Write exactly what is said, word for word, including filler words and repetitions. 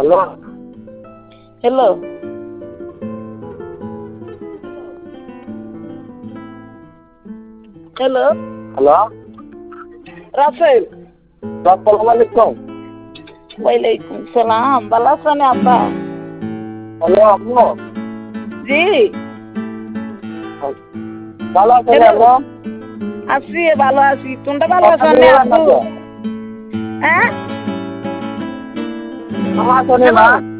Hello hello hello hello Rasel আসসালামু আলাইকুম। ওয়ালাইকুম সালাম। ভালো আছেন আব্বা? হ্যালো আম্মু, জি ভালো আছেন হ্যালো আম্মু? আছি, ভালো আছি। তোমরা ভালো কথা আছো না বললেন না আব্বু? তো? হ্যাঁ ভালো আছেন হ্যালো মা?